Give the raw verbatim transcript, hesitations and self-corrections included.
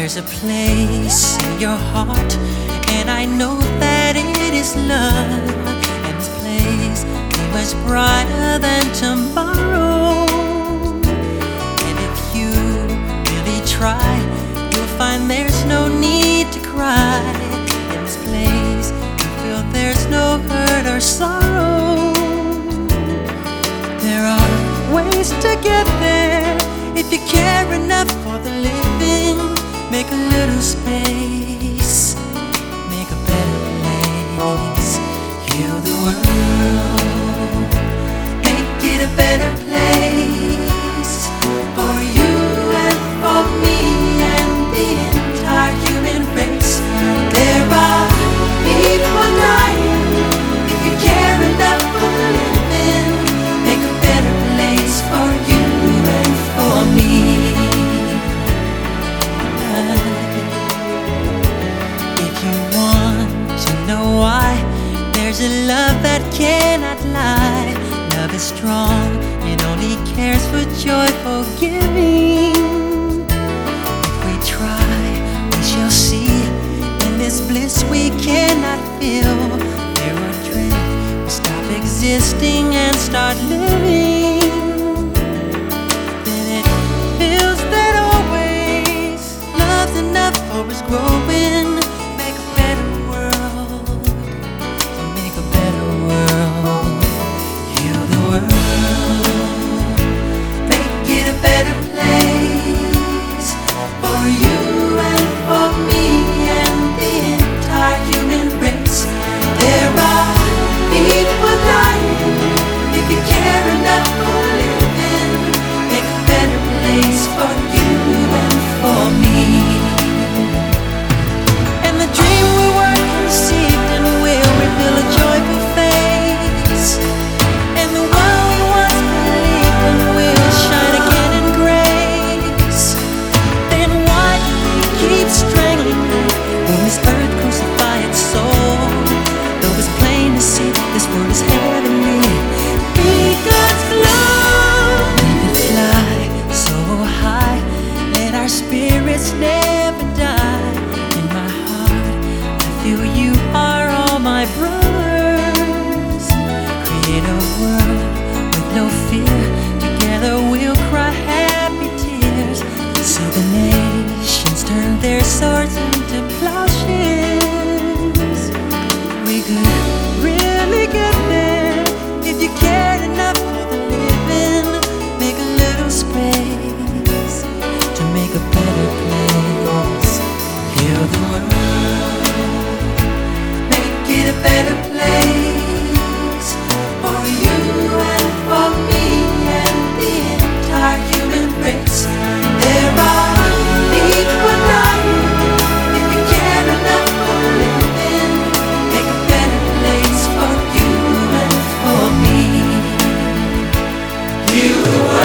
There's a place in your heart, and I know that it is love. And this place is much brighter than tomorrow. And if you really try, you'll find there's no need to cry. In this place, you feel there's no hurt or sorrow. There are ways to get there if you care enough for the living. Make a little space, make a better place. Heal the world, make it a better place for you and for me and the entire human race. There are people dying. If you care enough for the living, make a better place for you and for me. Why? There's a love that cannot lie. Love is strong, it only cares for joyful giving. If we try, we shall see. In this bliss we cannot feel. Fear or dread will stop existing and start living. Then it feels that always love's enough for us growing. This world is heavenly. Be God's love. Let it fly so high. Let our spirits never die. In my heart, I feel you are all my brothers. Create a world with no fear. Together we'll cry happy tears. See the nations turn their swords into plowshares. We could really get there if you cared enough for the living. Make a little space to make a better place. Heal the world, make it a better place for you and for me and the entire human race. There are people dying. If you care enough for the living, make a better place for you and for me. You